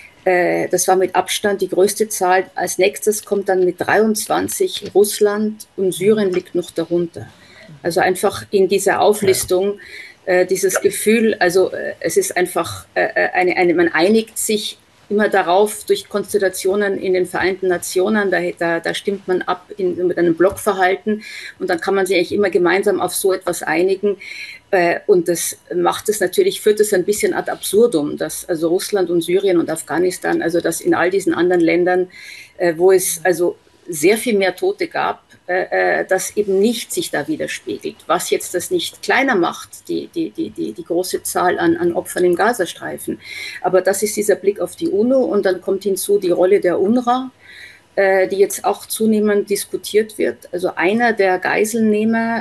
Das war mit Abstand die größte Zahl. Als nächstes kommt dann mit 23 Russland und Syrien liegt noch darunter. Also einfach in dieser Auflistung dieses Gefühl, also es ist einfach man einigt sich immer darauf durch Konstellationen in den Vereinten Nationen, da stimmt man ab mit einem Blockverhalten und dann kann man sich eigentlich immer gemeinsam auf so etwas einigen und das führt es ein bisschen ad absurdum, dass also Russland und Syrien und Afghanistan, also dass in all diesen anderen Ländern, wo es also sehr viel mehr Tote gab, das eben nicht sich da widerspiegelt. Was jetzt das nicht kleiner macht, die große Zahl an Opfern im Gazastreifen. Aber das ist dieser Blick auf die UNO und dann kommt hinzu die Rolle der UNRWA, die jetzt auch zunehmend diskutiert wird. Also einer der Geiselnehmer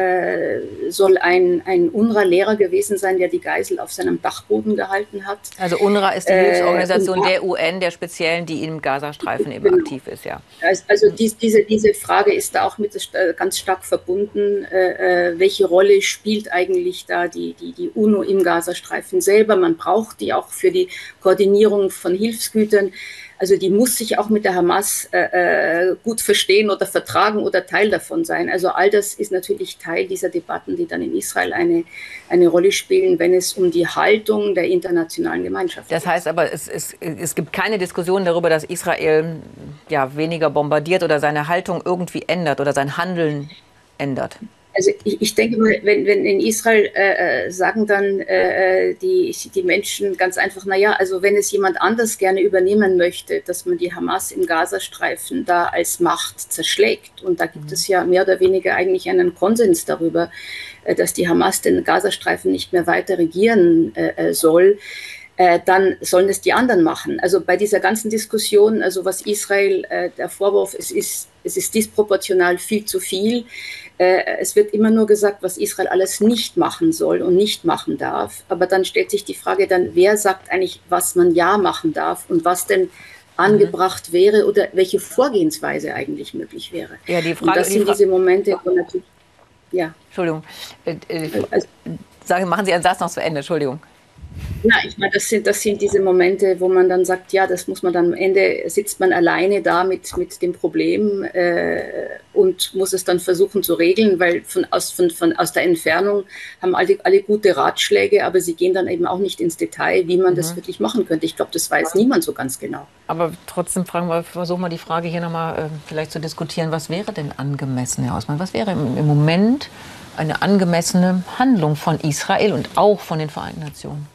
soll ein UNRWA-Lehrer gewesen sein, der die Geisel auf seinem Dachboden gehalten hat. Also UNRWA ist die Hilfsorganisation der UN, der Speziellen, die im Gazastreifen eben aktiv ist, ja. Also diese Frage ist da auch ganz stark verbunden. Welche Rolle spielt eigentlich da die UNO im Gazastreifen selber? Man braucht die auch für die Koordinierung von Hilfsgütern. Also die muss sich auch mit der Hamas gut verstehen oder vertragen oder Teil davon sein. Also all das ist natürlich Teil dieser Debatten, die dann in Israel eine Rolle spielen, wenn es um die Haltung der internationalen Gemeinschaft geht. Das heißt aber, es gibt keine Diskussion darüber, dass Israel ja weniger bombardiert oder seine Haltung irgendwie ändert oder sein Handeln ändert. Also ich denke mal, wenn in Israel sagen dann die Menschen ganz einfach, naja, also wenn es jemand anders gerne übernehmen möchte, dass man die Hamas im Gazastreifen da als Macht zerschlägt. Und da gibt es ja mehr oder weniger eigentlich einen Konsens darüber, dass die Hamas den Gazastreifen nicht mehr weiter regieren soll. Dann sollen es die anderen machen. Also bei dieser ganzen Diskussion, also was Israel, der Vorwurf, es ist disproportional viel zu viel. Es wird immer nur gesagt, was Israel alles nicht machen soll und nicht machen darf. Aber dann stellt sich die Frage dann, wer sagt eigentlich, was man ja machen darf und was denn angebracht wäre oder welche Vorgehensweise eigentlich möglich wäre. Ja, die Frage, und das sind diese Momente, wo natürlich, ja. Entschuldigung, machen Sie einen Satz noch zu Ende, Entschuldigung. Ja, ich meine, das sind diese Momente, wo man dann sagt, ja, das muss man dann am Ende, sitzt man alleine da mit dem Problem und muss es dann versuchen zu regeln, weil aus der Entfernung haben alle gute Ratschläge, aber sie gehen dann eben auch nicht ins Detail, wie man das wirklich machen könnte. Ich glaube, das weiß niemand so ganz genau. Aber trotzdem versuchen wir die Frage hier nochmal vielleicht zu diskutieren, was wäre denn angemessen, Herr Hausmann? Was wäre im Moment eine angemessene Handlung von Israel und auch von den Vereinten Nationen?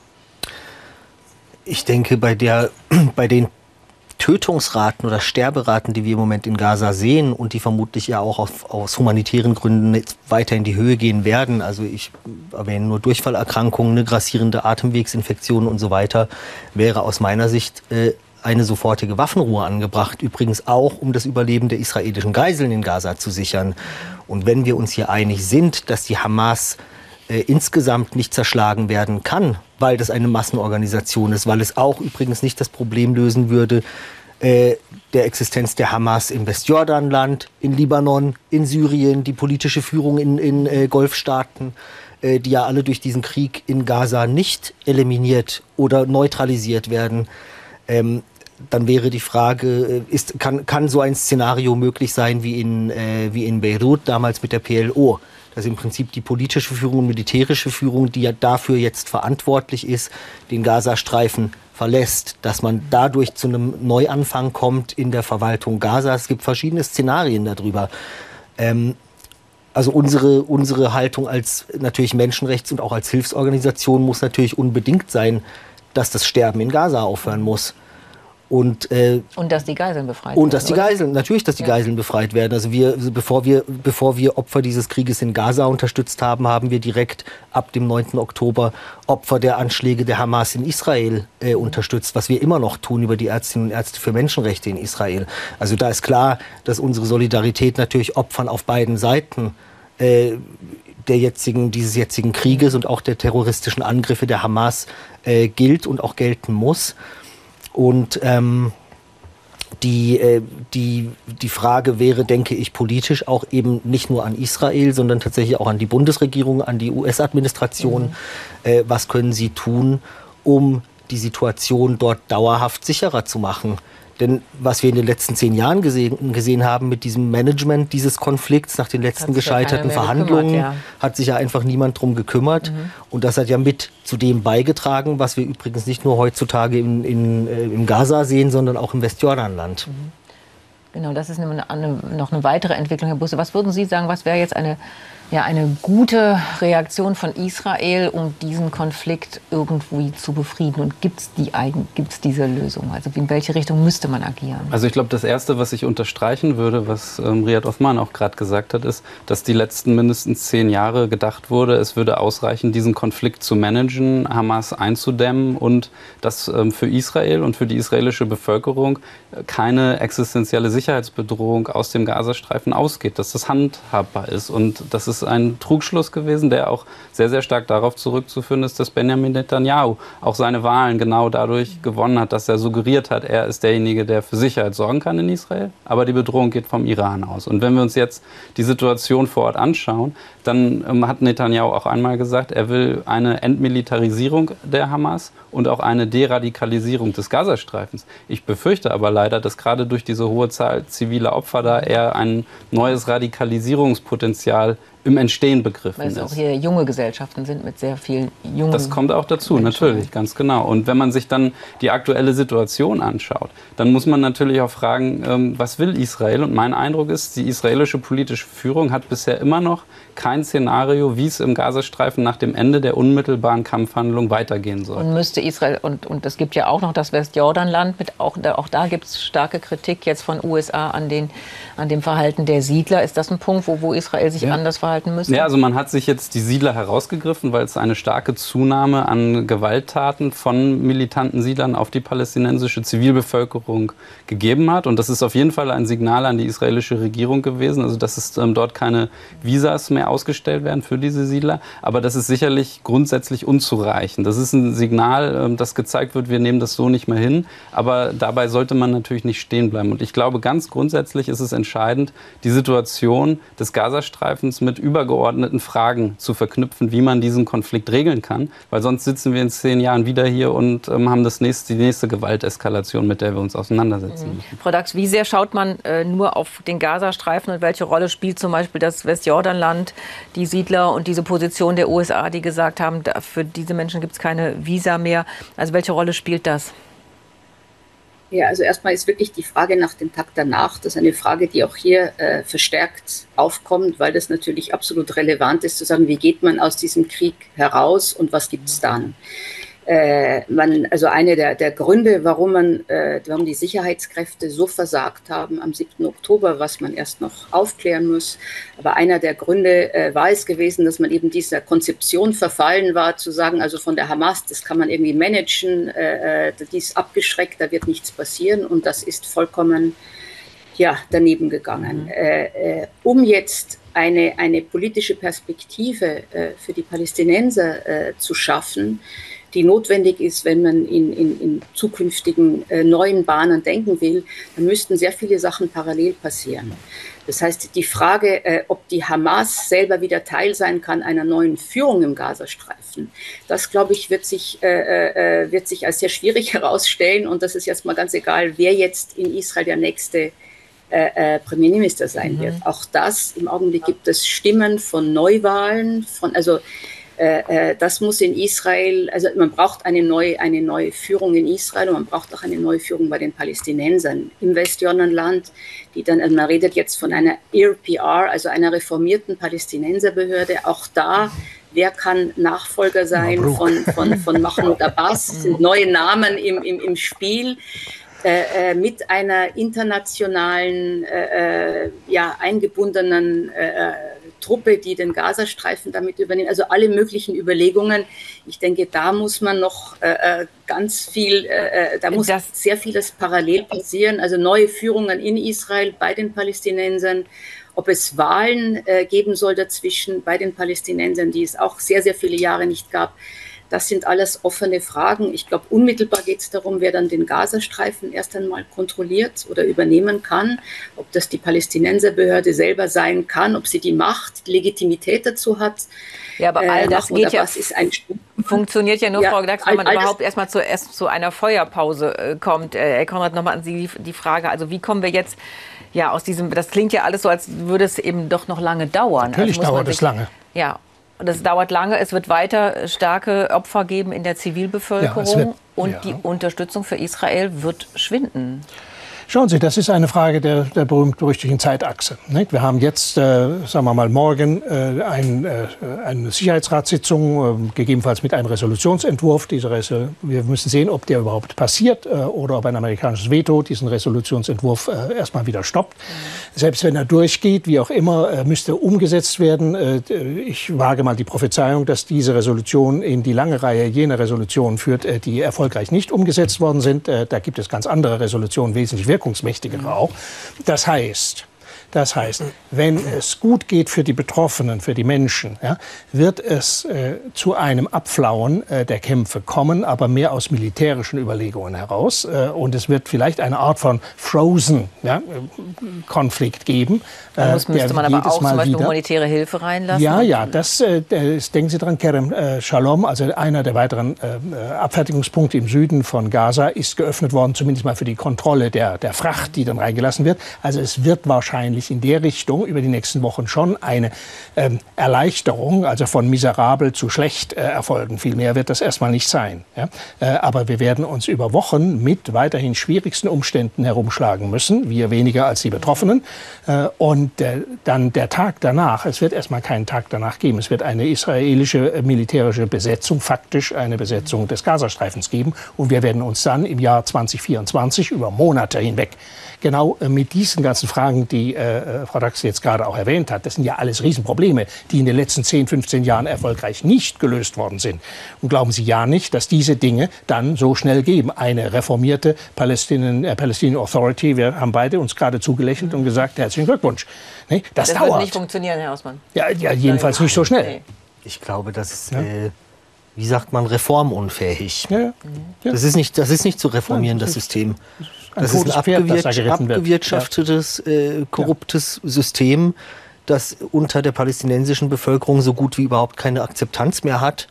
Ich denke, bei den Tötungsraten oder Sterberaten, die wir im Moment in Gaza sehen und die vermutlich ja auch aus humanitären Gründen weiter in die Höhe gehen werden, also ich erwähne nur Durchfallerkrankungen, eine grassierende Atemwegsinfektion und so weiter, wäre aus meiner Sicht eine sofortige Waffenruhe angebracht, übrigens auch, um das Überleben der israelischen Geiseln in Gaza zu sichern. Und wenn wir uns hier einig sind, dass die Hamas insgesamt nicht zerschlagen werden kann, weil das eine Massenorganisation ist, weil es auch übrigens nicht das Problem lösen würde, der Existenz der Hamas im Westjordanland, in Libanon, in Syrien, die politische Führung in Golfstaaten, die ja alle durch diesen Krieg in Gaza nicht eliminiert oder neutralisiert werden, dann wäre die Frage, kann so ein Szenario möglich sein wie in Beirut damals mit der PLO? Dass im Prinzip die politische Führung und militärische Führung, die ja dafür jetzt verantwortlich ist, den Gazastreifen verlässt, dass man dadurch zu einem Neuanfang kommt in der Verwaltung Gazas. Es gibt verschiedene Szenarien darüber. Also unsere Haltung als natürlich Menschenrechts- und auch als Hilfsorganisation muss natürlich unbedingt sein, dass das Sterben in Gaza aufhören muss. Und dass die Geiseln befreit werden. Und dass die Geiseln befreit werden. Also bevor wir Opfer dieses Krieges in Gaza unterstützt haben, haben wir direkt ab dem 9. Oktober Opfer der Anschläge der Hamas in Israel unterstützt, was wir immer noch tun über die Ärztinnen und Ärzte für Menschenrechte in Israel. Also da ist klar, dass unsere Solidarität natürlich Opfern auf beiden Seiten dieses jetzigen Krieges und auch der terroristischen Angriffe der Hamas gilt und auch gelten muss. Und die Frage wäre, denke ich, politisch auch eben nicht nur an Israel, sondern tatsächlich auch an die Bundesregierung, an die US-Administration. Was können sie tun, um die Situation dort dauerhaft sicherer zu machen? Denn was wir in den letzten 10 Jahren gesehen haben mit diesem Management dieses Konflikts nach den letzten gescheiterten Verhandlungen, hat sich ja einfach niemand drum gekümmert. Und das hat ja mit zu dem beigetragen, was wir übrigens nicht nur heutzutage im Gaza sehen, sondern auch im Westjordanland. Genau, das ist noch eine weitere Entwicklung, Herr Busse. Was würden Sie sagen, was wäre jetzt eine gute Reaktion von Israel, um diesen Konflikt irgendwie zu befrieden? Und gibt's diese Lösung? Also in welche Richtung müsste man agieren? Also ich glaube, das Erste, was ich unterstreichen würde, was Riyad Othman auch gerade gesagt hat, ist, dass die letzten mindestens 10 Jahre gedacht wurde, es würde ausreichen, diesen Konflikt zu managen, Hamas einzudämmen und dass für Israel und für die israelische Bevölkerung keine existenzielle Sicherheitsbedrohung aus dem Gazastreifen ausgeht, dass das handhabbar ist. Und das ist ein Trugschluss gewesen, der auch sehr, sehr stark darauf zurückzuführen ist, dass Benjamin Netanyahu auch seine Wahlen genau dadurch gewonnen hat, dass er suggeriert hat, er ist derjenige, der für Sicherheit sorgen kann in Israel, aber die Bedrohung geht vom Iran aus. Und wenn wir uns jetzt die Situation vor Ort anschauen, dann hat Netanyahu auch einmal gesagt, er will eine Entmilitarisierung der Hamas und auch eine Deradikalisierung des Gazastreifens. Ich befürchte aber leider, dass gerade durch diese hohe Zahl ziviler Opfer da eher ein neues Radikalisierungspotenzial im Entstehen begriffen ist. Weil es auch hier junge Gesellschaften sind mit sehr vielen jungen Das kommt auch dazu, Menschen. Natürlich, ganz genau. Und wenn man sich dann die aktuelle Situation anschaut, dann muss man natürlich auch fragen, was will Israel? Und mein Eindruck ist, die israelische politische Führung hat bisher immer noch kein Szenario, wie es im Gazastreifen nach dem Ende der unmittelbaren Kampfhandlung weitergehen soll. Und müsste Israel, und es gibt ja auch noch das Westjordanland, auch da gibt es starke Kritik jetzt von USA an dem Verhalten der Siedler. Ist das ein Punkt, wo Israel sich anders verhalten müsste? Ja, also man hat sich jetzt die Siedler herausgegriffen, weil es eine starke Zunahme an Gewalttaten von militanten Siedlern auf die palästinensische Zivilbevölkerung gegeben hat. Und das ist auf jeden Fall ein Signal an die israelische Regierung gewesen, also dass es dort keine Visas mehr ausgestellt werden für diese Siedler. Aber das ist sicherlich grundsätzlich unzureichend. Das ist ein Signal, das gezeigt wird, wir nehmen das so nicht mehr hin. Aber dabei sollte man natürlich nicht stehen bleiben. Und ich glaube, ganz grundsätzlich ist es entscheidend, die Situation des Gazastreifens mit übergeordneten Fragen zu verknüpfen, wie man diesen Konflikt regeln kann. Weil sonst sitzen wir in 10 Jahren wieder hier und haben die nächste Gewalteskalation, mit der wir uns auseinandersetzen müssen. Frau Dax, wie sehr schaut man nur auf den Gazastreifen und welche Rolle spielt zum Beispiel das Westjordanland, die Siedler und diese Position der USA, die gesagt haben, für diese Menschen gibt es keine Visa mehr? Also welche Rolle spielt das? Ja, also erstmal ist wirklich die Frage nach dem Tag danach, das ist eine Frage, die auch hier verstärkt aufkommt, weil das natürlich absolut relevant ist, zu sagen, wie geht man aus diesem Krieg heraus und was gibt es dann? Also eine der Gründe, warum die Sicherheitskräfte so versagt haben am 7. Oktober, was man erst noch aufklären muss, aber einer der Gründe war es gewesen, dass man eben dieser Konzeption verfallen war, zu sagen, also von der Hamas, das kann man irgendwie managen, die ist abgeschreckt, da wird nichts passieren, und das ist vollkommen daneben gegangen. Um jetzt eine politische Perspektive für die Palästinenser zu schaffen, die notwendig ist, wenn man in zukünftigen neuen Bahnen denken will, dann müssten sehr viele Sachen parallel passieren. Das heißt, die Frage, ob die Hamas selber wieder Teil sein kann einer neuen Führung im Gazastreifen, das, glaube ich, wird sich als sehr schwierig herausstellen. Und das ist jetzt mal ganz egal, wer jetzt in Israel der nächste Premierminister sein wird. Auch das, im Augenblick gibt es Stimmen von Neuwahlen, das muss in Israel, also man braucht eine neue Führung in Israel, und man braucht auch eine neue Führung bei den Palästinensern im Westjordanland, man redet jetzt von einer IRPR, also einer reformierten Palästinenserbehörde. Auch da, wer kann Nachfolger sein von Mahmoud Abbas? Es sind neue Namen im Spiel. Mit einer internationalen, eingebundenen Truppe, die den Gazastreifen damit übernimmt. Also alle möglichen Überlegungen. Ich denke, da muss man noch ganz viel, muss sehr vieles parallel passieren. Also neue Führungen in Israel bei den Palästinensern. Ob es Wahlen geben soll dazwischen bei den Palästinensern, die es auch sehr, sehr viele Jahre nicht gab. Das sind alles offene Fragen. Ich glaube, unmittelbar geht es darum, wer dann den Gazastreifen erst einmal kontrolliert oder übernehmen kann. Ob das die Palästinenserbehörde selber sein kann, ob sie die Macht, die Legitimität dazu hat. Ja, aber all das funktioniert ja nur, Frau Gdax, wenn man überhaupt erstmal zu einer Feuerpause kommt. Herr Konrad, nochmal an Sie die Frage, also wie kommen wir jetzt aus diesem, das klingt ja alles so, als würde es eben doch noch lange dauern. Natürlich dauert es lange. Ja. Das dauert lange. Es wird weiter starke Opfer geben in der Zivilbevölkerung, und die Unterstützung für Israel wird schwinden. Schauen Sie, das ist eine Frage der berühmt-berüchtigten Zeitachse. Nicht? Wir haben jetzt, sagen wir mal, morgen eine Sicherheitsratssitzung, gegebenenfalls mit einem Resolutionsentwurf. Wir müssen sehen, ob der überhaupt passiert oder ob ein amerikanisches Veto diesen Resolutionsentwurf erstmal wieder stoppt. Selbst wenn er durchgeht, wie auch immer, müsste umgesetzt werden. Ich wage mal die Prophezeiung, dass diese Resolution in die lange Reihe jener Resolutionen führt, die erfolgreich nicht umgesetzt worden sind. Da gibt es ganz andere Resolutionen, wesentlich wirkungsmächtigere auch. Das heißt, wenn es gut geht für die Betroffenen, für die Menschen, wird es zu einem Abflauen der Kämpfe kommen, aber mehr aus militärischen Überlegungen heraus. Und es wird vielleicht eine Art von Frozen-Konflikt geben. Da müsste man aber auch zum Beispiel humanitäre Hilfe reinlassen. Ja, denken Sie dran, Kerem Shalom, also einer der weiteren Abfertigungspunkte im Süden von Gaza, ist geöffnet worden, zumindest mal für die Kontrolle der Fracht, die dann reingelassen wird. Also es wird wahrscheinlich in der Richtung über die nächsten Wochen schon eine Erleichterung, also von miserabel zu schlecht erfolgen. Viel mehr wird das erstmal nicht sein. Ja? Aber wir werden uns über Wochen mit weiterhin schwierigsten Umständen herumschlagen müssen, wir weniger als die Betroffenen. Und dann der Tag danach, es wird erstmal keinen Tag danach geben, es wird eine israelische militärische Besetzung, faktisch eine Besetzung des Gazastreifens geben. Und wir werden uns dann im Jahr 2024 über Monate hinweg genau mit diesen ganzen Fragen, die Frau Gdax jetzt gerade auch erwähnt hat, das sind ja alles Riesenprobleme, die in den letzten 10, 15 Jahren erfolgreich nicht gelöst worden sind. Und glauben Sie ja nicht, dass diese Dinge dann so schnell geben. Eine reformierte Palestinian Authority, wir haben beide uns gerade zugelächelt und gesagt, herzlichen Glückwunsch. Nee, das dauert. Wird nicht funktionieren, Herr Hausmann. Ja, jedenfalls nicht so schnell. Ich glaube, das ist, wie sagt man, reformunfähig. Ja. Das ist nicht zu reformieren, das System. Das ist ein abgewirtschaftetes, korruptes System, das unter der palästinensischen Bevölkerung so gut wie überhaupt keine Akzeptanz mehr hat.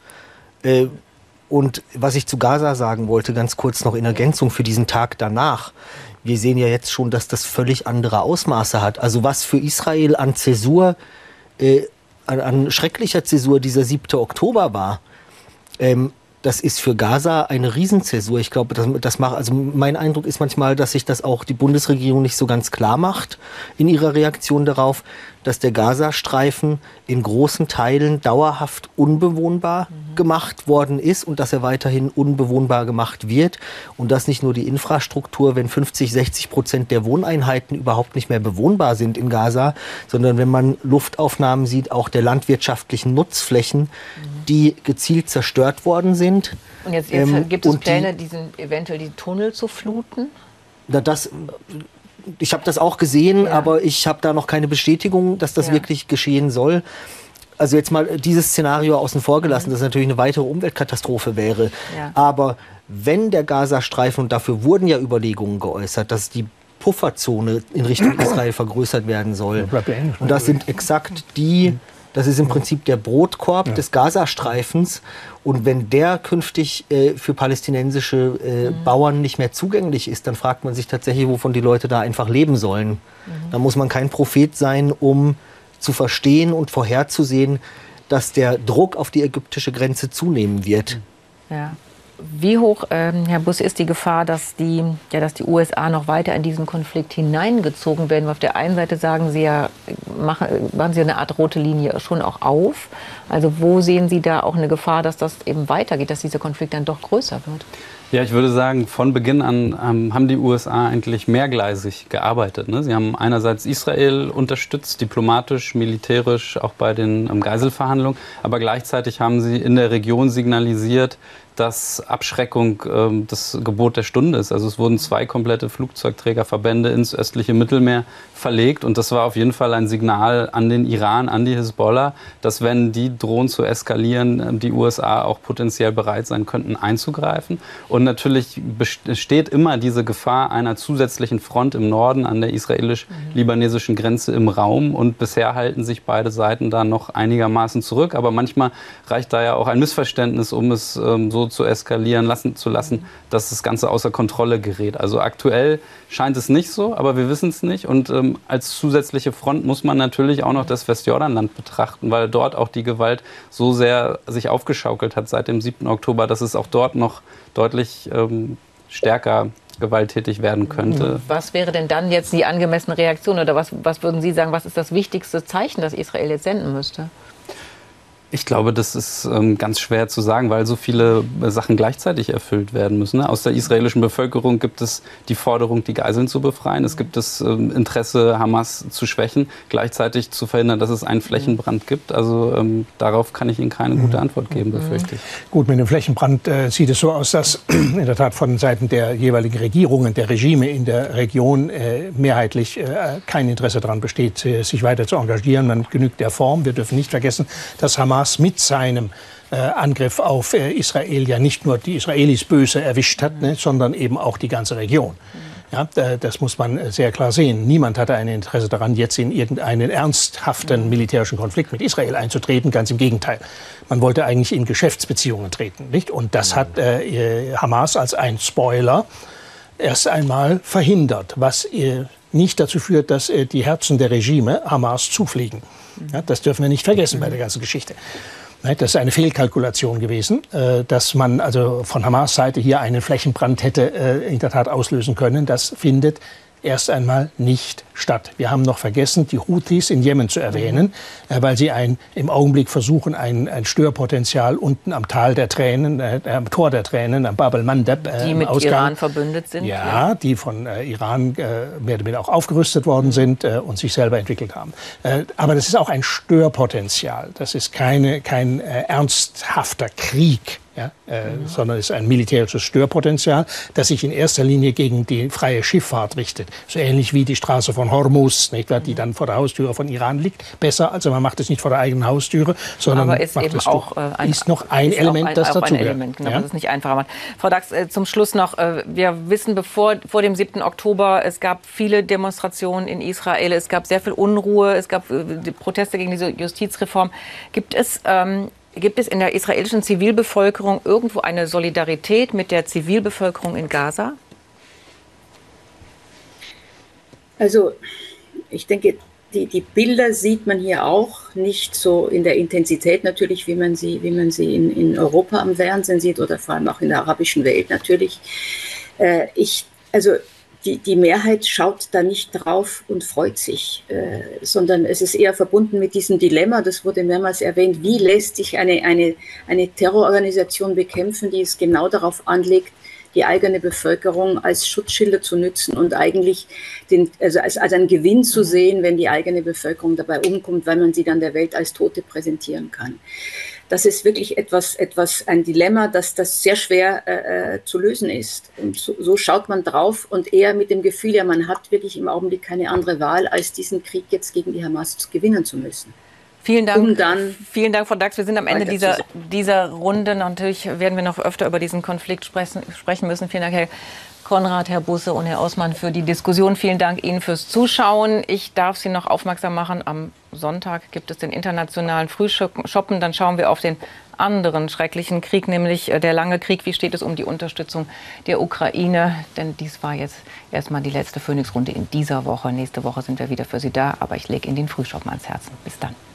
Und was ich zu Gaza sagen wollte, ganz kurz noch in Ergänzung für diesen Tag danach. Wir sehen ja jetzt schon, dass das völlig andere Ausmaße hat. Also was für Israel an Zäsur, an schrecklicher Zäsur dieser 7. Oktober war, das ist für Gaza eine Riesenzäsur. Ich glaube, also mein Eindruck ist manchmal, dass sich das auch die Bundesregierung nicht so ganz klar macht in ihrer Reaktion darauf, dass der Gazastreifen in großen Teilen dauerhaft unbewohnbar gemacht worden ist und dass er weiterhin unbewohnbar gemacht wird und dass nicht nur die Infrastruktur, wenn 50-60% der Wohneinheiten überhaupt nicht mehr bewohnbar sind in Gaza, sondern wenn man Luftaufnahmen sieht, auch der landwirtschaftlichen Nutzflächen, die gezielt zerstört worden sind. Und jetzt gibt es Pläne, eventuell die Tunnel zu fluten? Ich habe das auch gesehen, aber ich habe da noch keine Bestätigung, dass das wirklich geschehen soll. Also jetzt mal dieses Szenario außen vor gelassen, dass natürlich eine weitere Umweltkatastrophe wäre. Ja. Aber wenn der Gazastreifen, und dafür wurden ja Überlegungen geäußert, dass die Pufferzone in Richtung Israel vergrößert werden soll. Und das sind exakt das ist im Prinzip der Brotkorb des Gazastreifens. Und wenn der künftig für palästinensische Bauern nicht mehr zugänglich ist, dann fragt man sich tatsächlich, wovon die Leute da einfach leben sollen. Da muss man kein Prophet sein, um zu verstehen und vorherzusehen, dass der Druck auf die ägyptische Grenze zunehmen wird. Ja. Wie hoch, Herr Busse, ist die Gefahr, dass die USA noch weiter in diesen Konflikt hineingezogen werden? Auf der einen Seite sagen Sie machen Sie eine Art rote Linie schon auch auf. Also wo sehen Sie da auch eine Gefahr, dass das eben weitergeht, dass dieser Konflikt dann doch größer wird? Ja, ich würde sagen, von Beginn an haben die USA eigentlich mehrgleisig gearbeitet. Ne? Sie haben einerseits Israel unterstützt, diplomatisch, militärisch, auch bei den Geiselverhandlungen. Aber gleichzeitig haben sie in der Region signalisiert, dass Abschreckung das Gebot der Stunde ist. Also es wurden 2 komplette Flugzeugträgerverbände ins östliche Mittelmeer verlegt. Und das war auf jeden Fall ein Signal an den Iran, an die Hisbollah, dass wenn die drohen zu eskalieren, die USA auch potenziell bereit sein könnten, einzugreifen. Und natürlich besteht immer diese Gefahr einer zusätzlichen Front im Norden an der israelisch-libanesischen Grenze im Raum. Und bisher halten sich beide Seiten da noch einigermaßen zurück. Aber manchmal reicht da ja auch ein Missverständnis, um es so zu eskalieren lassen, dass das Ganze außer Kontrolle gerät. Also aktuell scheint es nicht so, aber wir wissen es nicht. Und als zusätzliche Front muss man natürlich auch noch das Westjordanland betrachten, weil dort auch die Gewalt so sehr sich aufgeschaukelt hat seit dem 7. Oktober, dass es auch dort noch deutlich stärker gewalttätig werden könnte. Was wäre denn dann jetzt die angemessene Reaktion? Oder was würden Sie sagen, was ist das wichtigste Zeichen, das Israel jetzt senden müsste? Ich glaube, das ist ganz schwer zu sagen, weil so viele Sachen gleichzeitig erfüllt werden müssen. Ne? Aus der israelischen Bevölkerung gibt es die Forderung, die Geiseln zu befreien. Es gibt das Interesse, Hamas zu schwächen, gleichzeitig zu verhindern, dass es einen Flächenbrand gibt. Also darauf kann ich Ihnen keine gute Antwort geben, befürchte ich. Gut, mit dem Flächenbrand sieht es so aus, dass in der Tat von Seiten der jeweiligen Regierungen, der Regime in der Region mehrheitlich kein Interesse daran besteht, sich weiter zu engagieren. Man genügt der Form. Wir dürfen nicht vergessen, dass Hamas mit seinem Angriff auf Israel ja nicht nur die Israelis böse erwischt hat, sondern eben auch die ganze Region. Ja, das muss man sehr klar sehen. Niemand hatte ein Interesse daran, jetzt in irgendeinen ernsthaften militärischen Konflikt mit Israel einzutreten. Ganz im Gegenteil. Man wollte eigentlich in Geschäftsbeziehungen treten, nicht? Und das hat Hamas als ein Spoiler erst einmal verhindert, was nicht dazu führt, dass die Herzen der Regime Hamas zufliegen. Ja, das dürfen wir nicht vergessen bei der ganzen Geschichte. Das ist eine Fehlkalkulation gewesen, dass man also von Hamas Seite hier einen Flächenbrand hätte in der Tat auslösen können. Das findet erst einmal nicht statt. Wir haben noch vergessen, die Houthis in Jemen zu erwähnen, weil sie im Augenblick versuchen, ein Störpotenzial unten am Tal der Tränen, am Tor der Tränen, am Bab el-Mandeb die mit Iran verbündet sind. Ja, die von Iran mehr oder weniger auch aufgerüstet worden sind und sich selber entwickelt haben. Aber das ist auch ein Störpotenzial. Das ist kein ernsthafter Krieg. Ja, sondern es ist ein militärisches Störpotenzial, das sich in erster Linie gegen die freie Schifffahrt richtet. So ähnlich wie die Straße von Hormuz, nicht wahr, die dann vor der Haustüre von Iran liegt. Besser, also man macht es nicht vor der eigenen Haustüre, sondern aber ist eben auch ist noch ein Element, das dazu gehört. Genau, ja? Das ist nicht einfacher macht. Frau Dax, zum Schluss noch, wir wissen, vor dem 7. Oktober, es gab viele Demonstrationen in Israel, es gab sehr viel Unruhe, es gab Proteste gegen diese Justizreform. Gibt es in der israelischen Zivilbevölkerung irgendwo eine Solidarität mit der Zivilbevölkerung in Gaza? Also ich denke, die Bilder sieht man hier auch nicht so in der Intensität natürlich, wie man sie in Europa am Fernsehen sieht oder vor allem auch in der arabischen Welt natürlich. Die Mehrheit schaut da nicht drauf und freut sich, sondern es ist eher verbunden mit diesem Dilemma, das wurde mehrmals erwähnt, wie lässt sich eine Terrororganisation bekämpfen, die es genau darauf anlegt, die eigene Bevölkerung als Schutzschilder zu nützen und eigentlich als einen Gewinn zu sehen, wenn die eigene Bevölkerung dabei umkommt, weil man sie dann der Welt als Tote präsentieren kann. Das ist wirklich ein Dilemma, das sehr schwer zu lösen ist. Und so schaut man drauf und eher mit dem Gefühl, ja, man hat wirklich im Augenblick keine andere Wahl, als diesen Krieg jetzt gegen die Hamas gewinnen zu müssen. Vielen Dank. Vielen Dank, Frau Dax. Wir sind am Ende dieser Runde. Natürlich werden wir noch öfter über diesen Konflikt sprechen müssen. Vielen Dank, Herr Konrad, Herr Busse und Herr Osman für die Diskussion. Vielen Dank Ihnen fürs Zuschauen. Ich darf Sie noch aufmerksam machen. Am Sonntag gibt es den internationalen Frühschoppen. Dann schauen wir auf den anderen schrecklichen Krieg, nämlich der lange Krieg. Wie steht es um die Unterstützung der Ukraine? Denn dies war jetzt erstmal die letzte Phoenix-Runde in dieser Woche. Nächste Woche sind wir wieder für Sie da. Aber ich lege Ihnen den Frühschoppen ans Herzen. Bis dann.